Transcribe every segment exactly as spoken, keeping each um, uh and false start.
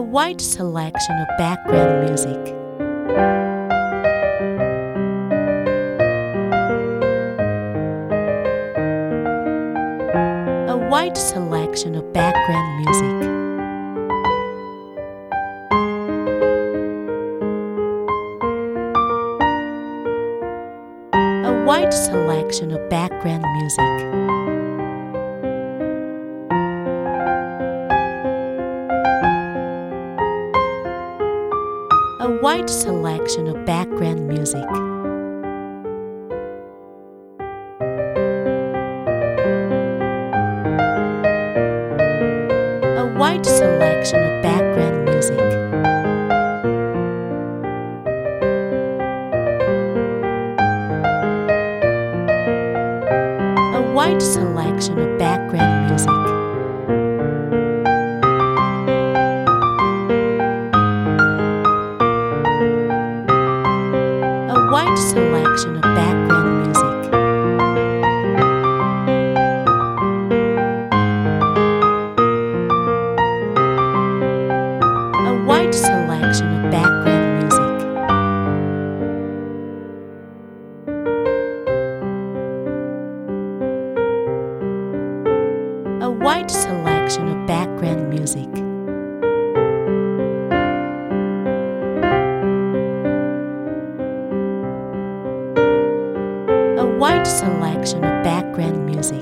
wide selection of background music. A wide selection of background music. A wide selection of background music. A wide selection of background music. A wide selection of background music. A wide selection of background music. A wide selection of background music. A wide selection of background music. A wide selection of background music. A wide selection of background music.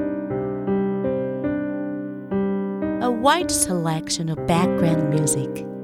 A wide selection of background music.